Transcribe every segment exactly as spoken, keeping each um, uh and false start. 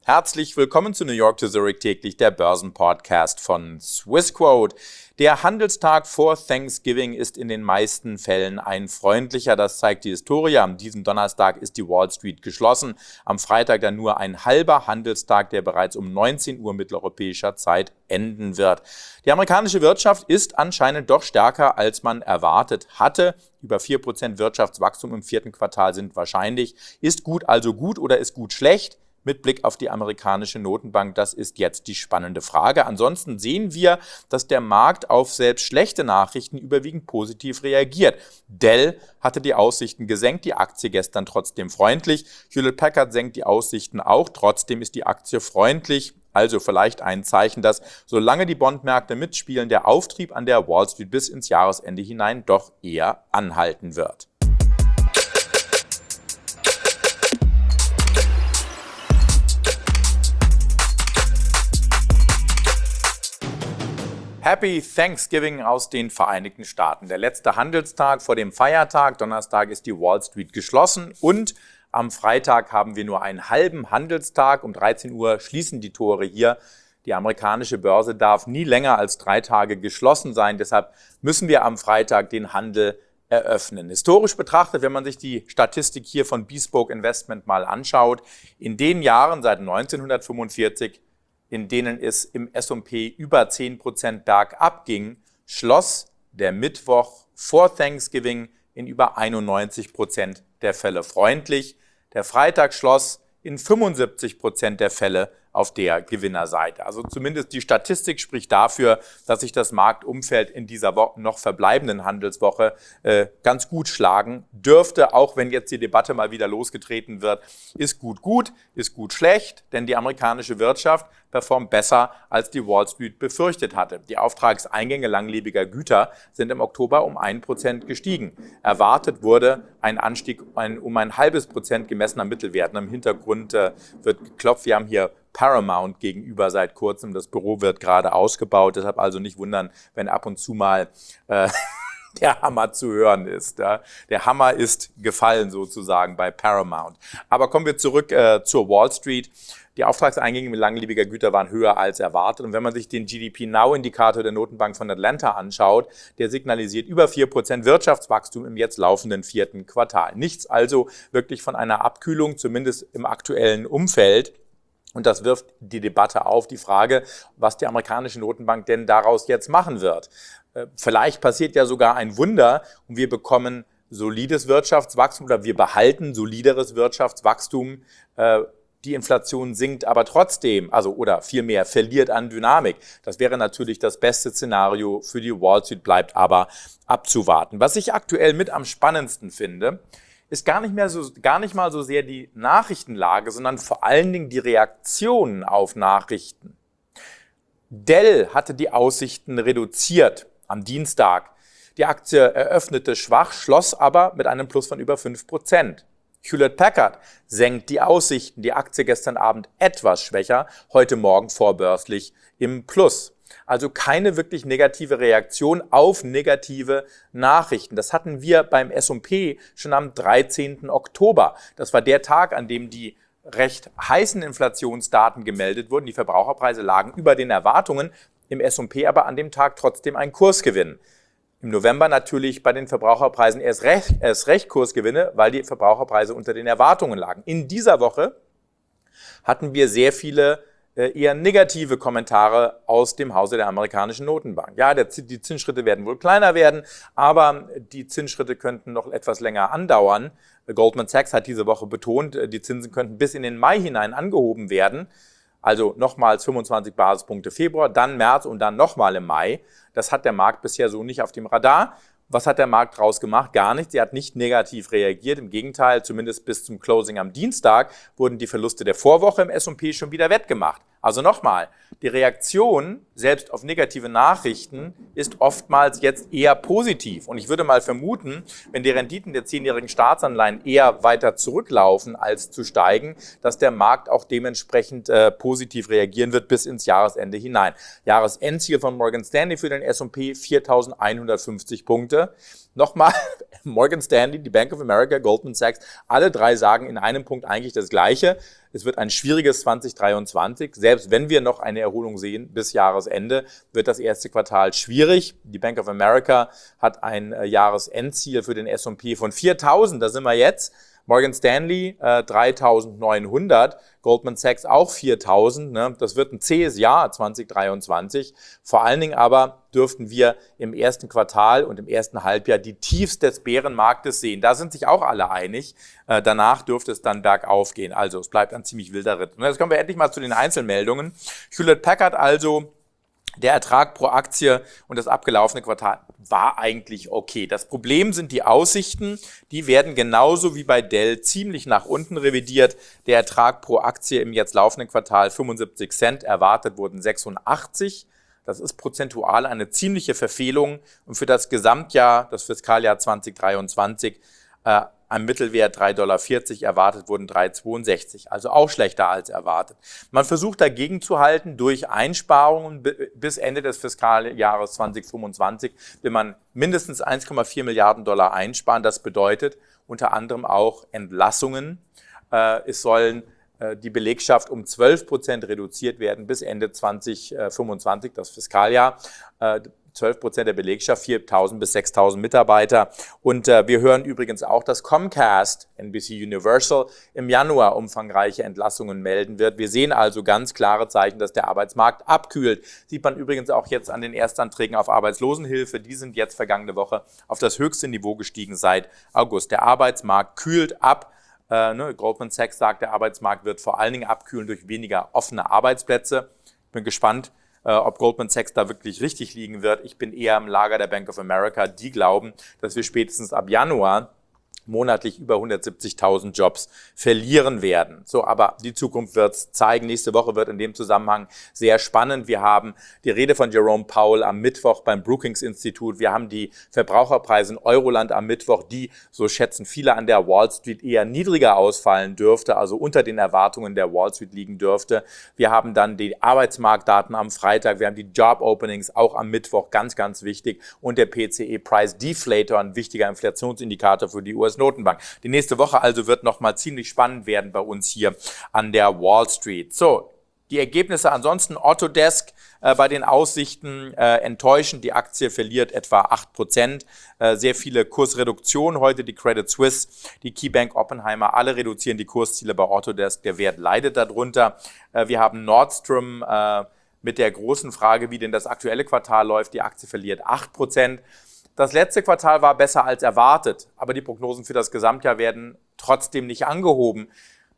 Herzlich willkommen zu New York to Zurich täglich, der Börsenpodcast von Swissquote. Der Handelstag vor Thanksgiving ist in den meisten Fällen ein freundlicher, das zeigt die Historie. Am diesem Donnerstag ist die Wall Street geschlossen, am Freitag dann nur ein halber Handelstag, der bereits um neunzehn Uhr mitteleuropäischer Zeit enden wird. Die amerikanische Wirtschaft ist anscheinend doch stärker, als man erwartet hatte. Über vier Prozent Wirtschaftswachstum im vierten Quartal sind wahrscheinlich. Ist gut also gut oder ist gut schlecht? Mit Blick auf die amerikanische Notenbank, das ist jetzt die spannende Frage. Ansonsten sehen wir, dass der Markt auf selbst schlechte Nachrichten überwiegend positiv reagiert. Dell hatte die Aussichten gesenkt, die Aktie gestern trotzdem freundlich. Hewlett Packard senkt die Aussichten auch, trotzdem ist die Aktie freundlich. Also vielleicht ein Zeichen, dass solange die Bondmärkte mitspielen, der Auftrieb an der Wall Street bis ins Jahresende hinein doch eher anhalten wird. Happy Thanksgiving aus den Vereinigten Staaten. Der letzte Handelstag vor dem Feiertag. Donnerstag ist die Wall Street geschlossen und am Freitag haben wir nur einen halben Handelstag. Um dreizehn Uhr schließen die Tore hier. Die amerikanische Börse darf nie länger als drei Tage geschlossen sein. Deshalb müssen wir am Freitag den Handel eröffnen. Historisch betrachtet, wenn man sich die Statistik hier von Bespoke Investment mal anschaut, in den Jahren seit neunzehnhundertfünfundvierzig, in denen es im S und P über zehn Prozent bergab ging, schloss der Mittwoch vor Thanksgiving in über einundneunzig Prozent der Fälle freundlich. Der Freitag schloss in fünfundsiebzig Prozent der Fälle auf der Gewinnerseite. Also zumindest die Statistik spricht dafür, dass sich das Marktumfeld in dieser Woche noch verbleibenden Handelswoche äh, ganz gut schlagen dürfte, auch wenn jetzt die Debatte mal wieder losgetreten wird. Ist gut gut, ist gut schlecht, denn die amerikanische Wirtschaft performt besser, als die Wall Street befürchtet hatte. Die Auftragseingänge langlebiger Güter sind im Oktober um ein Prozent gestiegen. Erwartet wurde ein Anstieg um ein halbes Prozent gemessener Mittelwerten. Im Hintergrund äh, wird geklopft. Wir haben hier Paramount gegenüber seit kurzem. Das Büro wird gerade ausgebaut, deshalb also nicht wundern, wenn ab und zu mal äh, der Hammer zu hören ist. Ja. Der Hammer ist gefallen sozusagen bei Paramount. Aber kommen wir zurück äh, zur Wall Street. Die Auftragseingänge mit langlebiger Güter waren höher als erwartet. Und wenn man sich den G D P Now-Indikator der Notenbank von Atlanta anschaut, der signalisiert über vier Prozent Wirtschaftswachstum im jetzt laufenden vierten Quartal. Nichts also wirklich von einer Abkühlung, zumindest im aktuellen Umfeld. Und das wirft die Debatte auf, die Frage, was die amerikanische Notenbank denn daraus jetzt machen wird. Vielleicht passiert ja sogar ein Wunder und wir bekommen solides Wirtschaftswachstum oder wir behalten solideres Wirtschaftswachstum. Die Inflation sinkt aber trotzdem, also oder vielmehr verliert an Dynamik. Das wäre natürlich das beste Szenario für die Wall Street, bleibt aber abzuwarten. Was ich aktuell mit am spannendsten finde, ist gar nicht mehr so, gar nicht mal so sehr die Nachrichtenlage, sondern vor allen Dingen die Reaktionen auf Nachrichten. Dell hatte die Aussichten reduziert am Dienstag. Die Aktie eröffnete schwach, schloss aber mit einem Plus von über fünf Prozent. Hewlett Packard senkt die Aussichten. Die Aktie gestern Abend etwas schwächer, heute Morgen vorbörslich im Plus. Also keine wirklich negative Reaktion auf negative Nachrichten. Das hatten wir beim S und P schon am dreizehnten Oktober. Das war der Tag, an dem die recht heißen Inflationsdaten gemeldet wurden. Die Verbraucherpreise lagen über den Erwartungen, im S und P aber an dem Tag trotzdem ein Kursgewinn. Im November natürlich bei den Verbraucherpreisen erst recht, erst recht Kursgewinne, weil die Verbraucherpreise unter den Erwartungen lagen. In dieser Woche hatten wir sehr viele eher negative Kommentare aus dem Hause der amerikanischen Notenbank. Ja, der, die Zinsschritte werden wohl kleiner werden, aber die Zinsschritte könnten noch etwas länger andauern. Goldman Sachs hat diese Woche betont, die Zinsen könnten bis in den Mai hinein angehoben werden. Also nochmals fünfundzwanzig Basispunkte Februar, dann März und dann nochmal im Mai. Das hat der Markt bisher so nicht auf dem Radar. Was hat der Markt draus gemacht? Gar nichts. Sie hat nicht negativ reagiert. Im Gegenteil, zumindest bis zum Closing am Dienstag wurden die Verluste der Vorwoche im S und P schon wieder wettgemacht. Also nochmal, die Reaktion selbst auf negative Nachrichten ist oftmals jetzt eher positiv. Und ich würde mal vermuten, wenn die Renditen der zehnjährigen Staatsanleihen eher weiter zurücklaufen als zu steigen, dass der Markt auch dementsprechend äh, positiv reagieren wird bis ins Jahresende hinein. Jahresendziel von Morgan Stanley für den S und P viertausendeinhundertfünfzig Punkte. Nochmal, Morgan Stanley, die Bank of America, Goldman Sachs, alle drei sagen in einem Punkt eigentlich das Gleiche. es wird ein schwieriges zwanzig dreiundzwanzig. Selbst wenn wir noch eine Erholung sehen bis Jahresende, wird das erste Quartal schwierig. Die Bank of America hat ein äh, Jahresendziel für den S und P von viertausend, da sind wir jetzt. Morgan Stanley äh, dreitausendneunhundert, Goldman Sachs auch viertausend. Ne? Das wird ein zähes Jahr zwanzig dreiundzwanzig. Vor allen Dingen aber dürften wir im ersten Quartal und im ersten Halbjahr die Tiefs des Bärenmarktes sehen. Da sind sich auch alle einig. Äh, danach dürfte es dann bergauf gehen. Also es bleibt ein ziemlich wilder Ritt. Und jetzt kommen wir endlich mal zu den Einzelmeldungen. Hewlett Packard also. Der Ertrag pro Aktie und das abgelaufene Quartal war eigentlich okay. Das Problem sind die Aussichten. Die werden genauso wie bei Dell ziemlich nach unten revidiert. Der Ertrag pro Aktie im jetzt laufenden Quartal fünfundsiebzig Cent, erwartet wurden sechsundachtzig. Das ist prozentual eine ziemliche Verfehlung. Und für das Gesamtjahr, das Fiskaljahr zwanzig dreiundzwanzig, äh, am Mittelwert drei Komma vierzig Dollar, erwartet wurden drei Komma zweiundsechzig, also auch schlechter als erwartet. Man versucht dagegen zu halten durch Einsparungen. Bis Ende des Fiskaljahres zwanzig fünfundzwanzig will man mindestens eins Komma vier Milliarden Dollar einsparen. Das bedeutet unter anderem auch Entlassungen. Es sollen die Belegschaft um zwölf Prozent reduziert werden bis Ende zwanzig fünfundzwanzig, das Fiskaljahr. zwölf Prozent der Belegschaft, viertausend bis sechstausend Mitarbeiter. Und äh, wir hören übrigens auch, dass Comcast, N B C Universal, im Januar umfangreiche Entlassungen melden wird. Wir sehen also ganz klare Zeichen, dass der Arbeitsmarkt abkühlt. Sieht man übrigens auch jetzt an den Erstanträgen auf Arbeitslosenhilfe. Die sind jetzt vergangene Woche auf das höchste Niveau gestiegen seit August. Der Arbeitsmarkt kühlt ab. Äh, ne, Goldman Sachs sagt, der Arbeitsmarkt wird vor allen Dingen abkühlen durch weniger offene Arbeitsplätze. Ich bin gespannt, ob Goldman Sachs da wirklich richtig liegen wird. Ich bin eher im Lager der Bank of America. Die glauben, dass wir spätestens ab Januar monatlich über hundertsiebzigtausend Jobs verlieren werden. So, aber die Zukunft wird es zeigen. Nächste Woche wird in dem Zusammenhang sehr spannend. Wir haben die Rede von Jerome Powell am Mittwoch beim Brookings-Institut. Wir haben die Verbraucherpreise in Euroland am Mittwoch, die, so schätzen viele an der Wall Street, eher niedriger ausfallen dürfte, also unter den Erwartungen der Wall Street liegen dürfte. Wir haben dann die Arbeitsmarktdaten am Freitag. Wir haben die Job-Openings auch am Mittwoch, ganz, ganz wichtig. Und der P C E Price Deflator, ein wichtiger Inflationsindikator für die U S Notenbank. Die nächste Woche also wird nochmal ziemlich spannend werden bei uns hier an der Wall Street. So, die Ergebnisse ansonsten, Autodesk äh, bei den Aussichten äh, enttäuschend. Die Aktie verliert etwa acht Prozent. Äh, sehr viele Kursreduktionen heute. Die Credit Suisse, die KeyBank, Oppenheimer, alle reduzieren die Kursziele bei Autodesk. Der Wert leidet darunter. Äh, wir haben Nordstrom äh, mit der großen Frage, wie denn das aktuelle Quartal läuft. Die Aktie verliert acht Prozent. Das letzte Quartal war besser als erwartet, aber die Prognosen für das Gesamtjahr werden trotzdem nicht angehoben.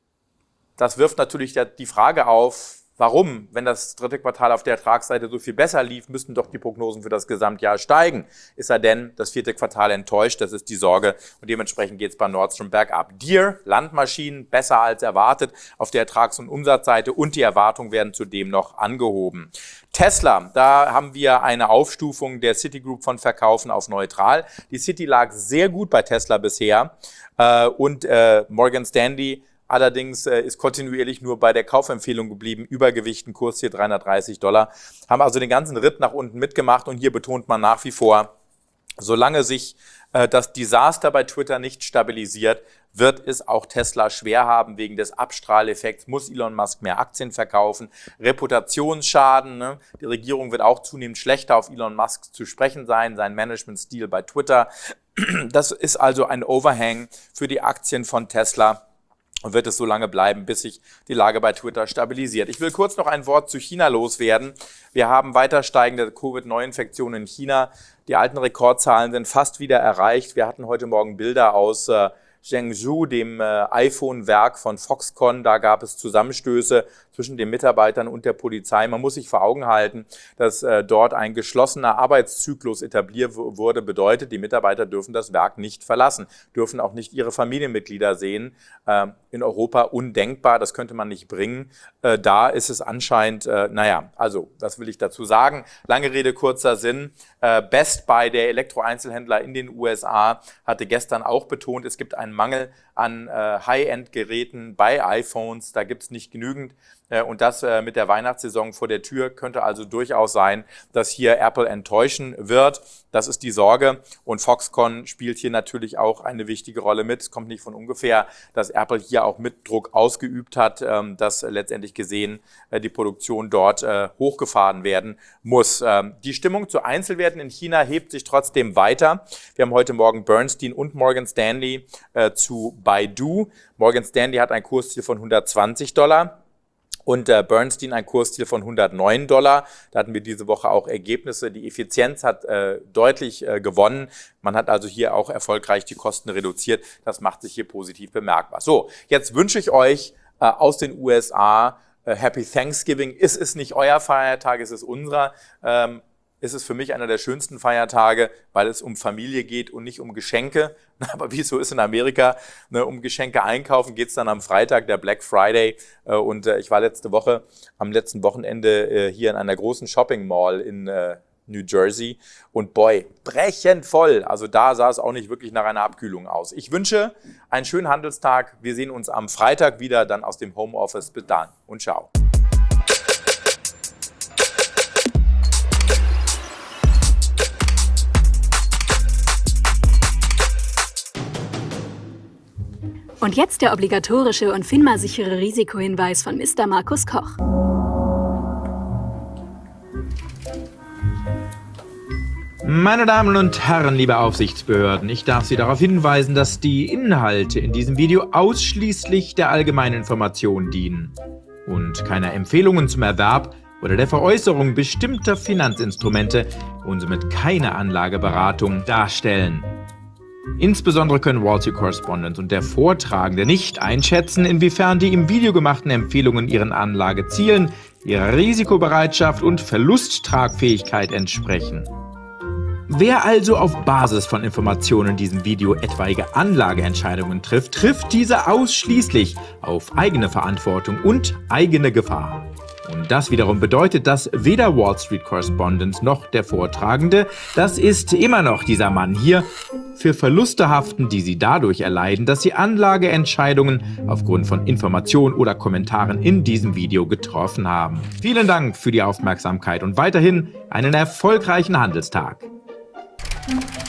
Das wirft natürlich die Frage auf, warum, wenn das dritte Quartal auf der Ertragsseite so viel besser lief, müssten doch die Prognosen für das Gesamtjahr steigen. Ist er denn das vierte Quartal enttäuscht? Das ist die Sorge und dementsprechend geht es bei Nordstrom bergab. Deere, Landmaschinen, besser als erwartet auf der Ertrags- und Umsatzseite und die Erwartungen werden zudem noch angehoben. Tesla, da haben wir eine Aufstufung der Citigroup von Verkaufen auf neutral. Die Citi lag sehr gut bei Tesla bisher äh, und äh, Morgan Stanley allerdings äh, ist kontinuierlich nur bei der Kaufempfehlung geblieben, Übergewichten, Kurs hier dreihundertdreißig Dollar, haben also den ganzen Ritt nach unten mitgemacht und hier betont man nach wie vor, solange sich äh, das Desaster bei Twitter nicht stabilisiert, wird es auch Tesla schwer haben. Wegen des Abstrahleffekts muss Elon Musk mehr Aktien verkaufen. Reputationsschaden, ne? Die Regierung wird auch zunehmend schlechter auf Elon Musk zu sprechen sein, sein Managementstil bei Twitter. Das ist also ein Overhang für die Aktien von Tesla. Und wird es so lange bleiben, bis sich die Lage bei Twitter stabilisiert. Ich will kurz noch ein Wort zu China loswerden. Wir haben weiter steigende Covid neunzehn Infektionen in China. Die alten Rekordzahlen sind fast wieder erreicht. Wir hatten heute Morgen Bilder aus äh, Zhengzhou, dem äh, iPhone-Werk von Foxconn. Da gab es Zusammenstöße zwischen den Mitarbeitern und der Polizei. Man muss sich vor Augen halten, dass äh, dort ein geschlossener Arbeitszyklus etabliert wurde. Bedeutet, die Mitarbeiter dürfen das Werk nicht verlassen, dürfen auch nicht ihre Familienmitglieder sehen. Äh, in Europa undenkbar, das könnte man nicht bringen. Äh, da ist es anscheinend, äh, naja, also, was will ich dazu sagen? Lange Rede, kurzer Sinn. Äh, Best Buy, der Elektroeinzelhändler in den U S A, hatte gestern auch betont, es gibt einen Mangel an äh, High-End-Geräten bei iPhones. Da gibt es nicht genügend. Äh, und das äh, mit der Weihnachtssaison vor der Tür könnte also durchaus sein, dass hier Apple enttäuschen wird. Das ist die Sorge. Und Foxconn spielt hier natürlich auch eine wichtige Rolle mit. Es kommt nicht von ungefähr, dass Apple hier auch mit Druck ausgeübt hat, ähm, dass letztendlich gesehen äh, die Produktion dort äh, hochgefahren werden muss. Ähm, die Stimmung zu Einzelwerten in China hebt sich trotzdem weiter. Wir haben heute Morgen Bernstein und Morgan Stanley äh, zu Baidu. Morgan Stanley hat ein Kursziel von hundertzwanzig Dollar. Und äh, Bernstein ein Kursziel von hundertneun Dollar. Da hatten wir diese Woche auch Ergebnisse. Die Effizienz hat äh, deutlich äh, gewonnen. Man hat also hier auch erfolgreich die Kosten reduziert. Das macht sich hier positiv bemerkbar. So, jetzt wünsche ich euch äh, aus den U S A äh, Happy Thanksgiving. Ist es nicht euer Feiertag, ist es unserer. Ähm, ist es für mich einer der schönsten Feiertage, weil es um Familie geht und nicht um Geschenke. Aber wie es so ist in Amerika, ne, um Geschenke einkaufen geht es dann am Freitag, der Black Friday. Äh, und äh, ich war letzte Woche, am letzten Wochenende äh, hier in einer großen Shopping Mall in äh, New Jersey. Und boy, brechend voll. Also da sah es auch nicht wirklich nach einer Abkühlung aus. Ich wünsche einen schönen Handelstag. Wir sehen uns am Freitag wieder, dann aus dem Homeoffice. Bis dann und ciao. Und jetzt der obligatorische und FINMA-sichere Risikohinweis von Mister Markus Koch. Meine Damen und Herren, liebe Aufsichtsbehörden, ich darf Sie darauf hinweisen, dass die Inhalte in diesem Video ausschließlich der allgemeinen Information dienen und keine Empfehlungen zum Erwerb oder der Veräußerung bestimmter Finanzinstrumente und somit keine Anlageberatung darstellen. Insbesondere können Wall Street Correspondent und der Vortragende nicht einschätzen, inwiefern die im Video gemachten Empfehlungen ihren Anlagezielen, ihrer Risikobereitschaft und Verlusttragfähigkeit entsprechen. Wer also auf Basis von Informationen in diesem Video etwaige Anlageentscheidungen trifft, trifft diese ausschließlich auf eigene Verantwortung und eigene Gefahr. Und das wiederum bedeutet, dass weder Wall Street Correspondent noch der Vortragende, das ist immer noch dieser Mann hier, für Verluste haften, die sie dadurch erleiden, dass sie Anlageentscheidungen aufgrund von Informationen oder Kommentaren in diesem Video getroffen haben. Vielen Dank für die Aufmerksamkeit und weiterhin einen erfolgreichen Handelstag.